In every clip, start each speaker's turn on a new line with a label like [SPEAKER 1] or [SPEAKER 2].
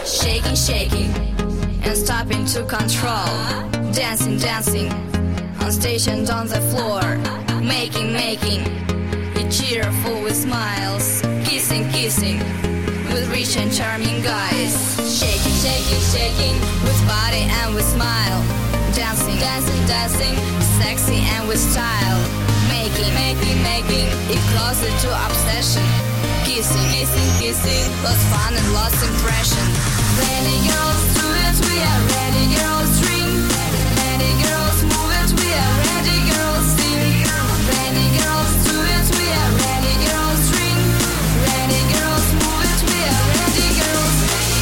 [SPEAKER 1] Shaking, shaking, and stopping to control. Dancing, dancing, on stage and on the floor. Making, making, it cheerful with smiles. Kissing, kissing, with rich and charming guys. Shaking, shaking, shaking, with body and with smile. Dancing, dancing, dancing, sexy and with style. Making, making, making, it closer to obsession. Kissing, kissing, kissing, lost fun and lost impression. Ready girls, do it, we are ready girls, drink. Ready girls, move it, we are ready girls, sing. Ready girls, do it, we are ready girls, drink. Ready girls, move it, we are ready girls.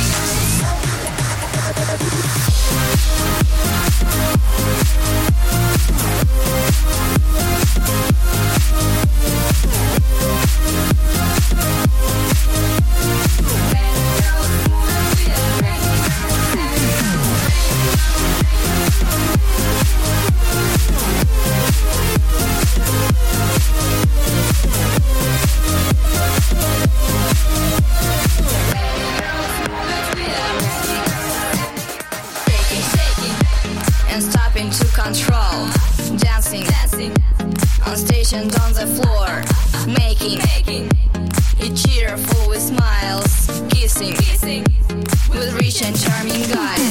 [SPEAKER 1] To control, dancing, dancing, on stage and on the floor. Making, making, it cheerful with smiles. Kissing, kissing, with rich and charming guys.